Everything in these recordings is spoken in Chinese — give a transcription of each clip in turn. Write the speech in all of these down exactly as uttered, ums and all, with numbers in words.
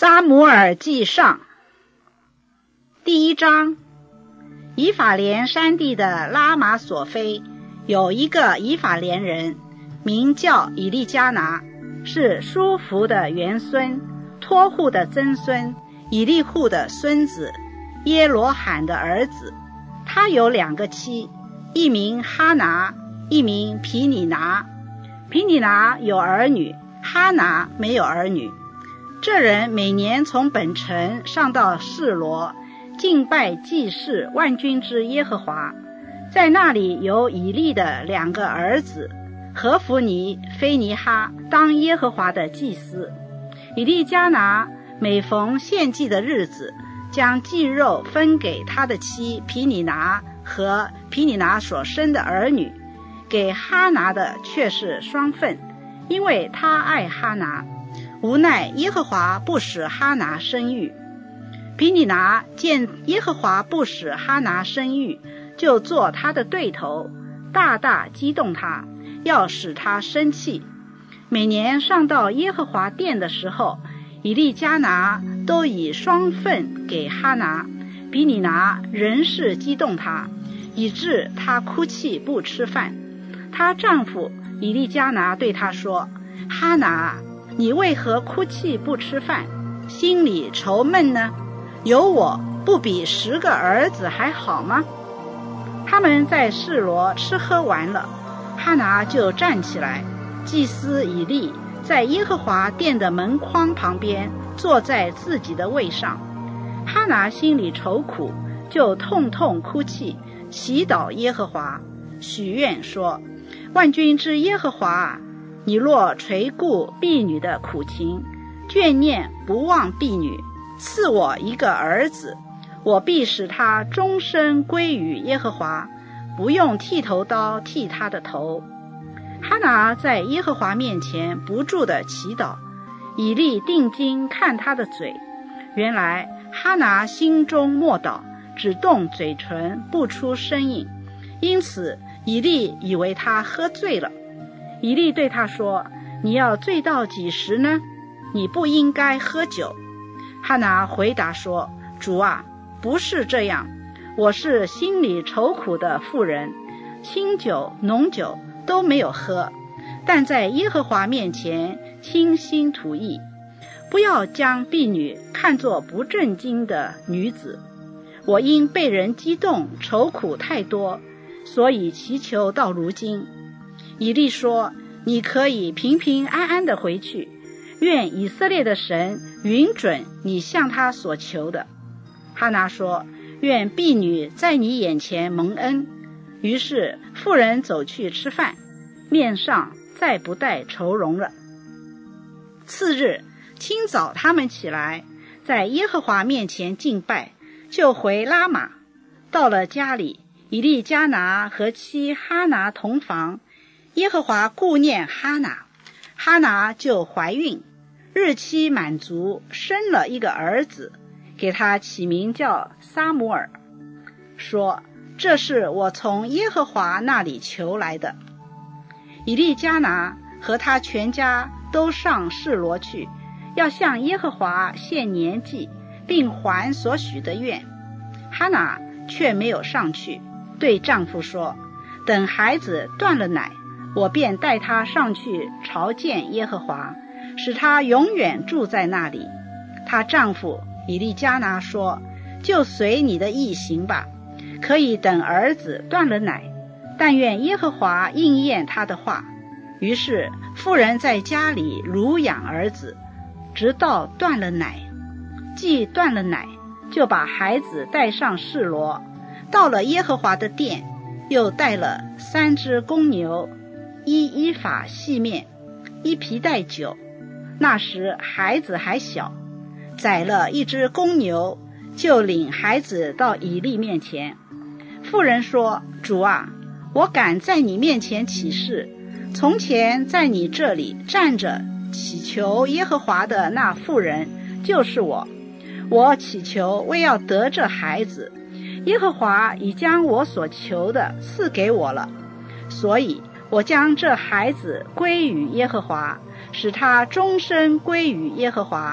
撒母耳记上第一章。以法莲山地的拉玛索菲有一个以法莲人，名叫以利加拿，是舒服的元孙，托户的曾孙，以利户的孙子，耶罗罕的儿子。他有两个妻，一名哈拿，一名皮尼拿。皮尼拿有儿女，哈拿没有儿女。这人每年从本城上到示罗，敬拜祭祀万军之耶和华。在那里有以利的两个儿子，何弗尼、菲尼哈，当耶和华的祭司。以利加拿每逢献祭的日子，将祭肉分给他的妻皮尼拿和皮尼拿所生的儿女，给哈拿的却是双份，因为他爱哈拿。无奈耶和华不使哈拿生育。皮尼拿见耶和华不使哈拿生育，就做他的对头，大大激动他，要使他生气。每年上到耶和华殿的时候，以利加拿都以双份给哈拿，皮尼拿仍是激动他，以致他哭泣不吃饭。她丈夫以利加拿对他说：哈拿，你为何哭泣不吃饭，心里愁闷呢？有我不比十个儿子还好吗？他们在示罗吃喝完了，哈拿就站起来，祭司以利在耶和华殿的门框旁边坐在自己的位上。哈拿心里愁苦，就痛痛哭泣，祈祷耶和华，许愿说：万军之耶和华，你若垂顾婢女的苦情，眷念不忘婢女，赐我一个儿子，我必使他终身归于耶和华，不用剃头刀剃他的头。哈拿在耶和华面前不住地祈祷，以利定睛看他的嘴，原来哈拿心中默祷，只动嘴唇，不出声音，因此以利以为他喝醉了。以利对他说：你要醉到几时呢？你不应该喝酒。哈拿回答说：主啊，不是这样，我是心里愁苦的妇人，清酒浓酒都没有喝，但在耶和华面前倾心吐意。不要将婢女看作不正经的女子。我因被人激动，愁苦太多，所以祈求到如今。以利说：你可以平平安安地回去，愿以色列的神允准你向他所求的。哈拿说：愿婢女在你眼前蒙恩。于是妇人走去吃饭，面上再不带愁容了。次日清早，他们起来，在耶和华面前敬拜，就回拉玛。到了家里，以利加拿和妻哈拿同房，耶和华顾念哈拿，哈拿就怀孕，日期满足，生了一个儿子，给他起名叫撒母耳，说：这是我从耶和华那里求来的。以利加拿和他全家都上示罗去，要向耶和华献年祭，并还所许的愿。哈拿却没有上去，对丈夫说：等孩子断了奶，我便带他上去朝见耶和华，使他永远住在那里。她丈夫以利加拿说：就随你的意行吧，可以等儿子断了奶，但愿耶和华应验他的话。于是妇人在家里乳养儿子，直到断了奶。既断了奶，就把孩子带上示罗，到了耶和华的殿，又带了三只公牛，一依法细面，一皮带酒。那时孩子还小，宰了一只公牛，就领孩子到以利面前。妇人说：主啊，我敢在你面前起誓，从前在你这里站着祈求耶和华的那妇人就是我。我祈求为要得这孩子，耶和华已将我所求的赐给我了，所以我将这孩子归于耶和华，使他终身归于耶和华，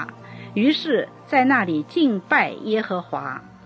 于是在那里敬拜耶和华。